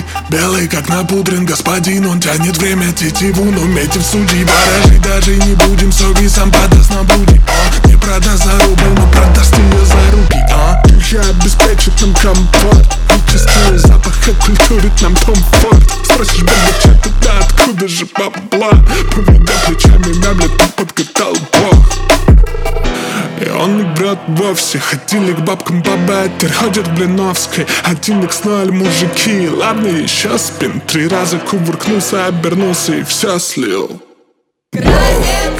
Белый как напудрен господин, он тянет время тетиву. Но метив судьи, ворожить даже не будем. Соги сам подаст на блуде, не продаст за рубль, но продаст ее за руки. Духи обеспечат нам комфорт, вычистил запах и культурит нам комфорт. Спросишь, бомбача, тогда откуда же бабла? Поведя плечами, мямлет, подкатал Бог. И он не врет вовсе. Ходили к бабкам по беттер, ходят в Блиновской. 1х0 мужики, ладно еще спин. 3 раза кувыркнулся, обернулся и все слил. Краснем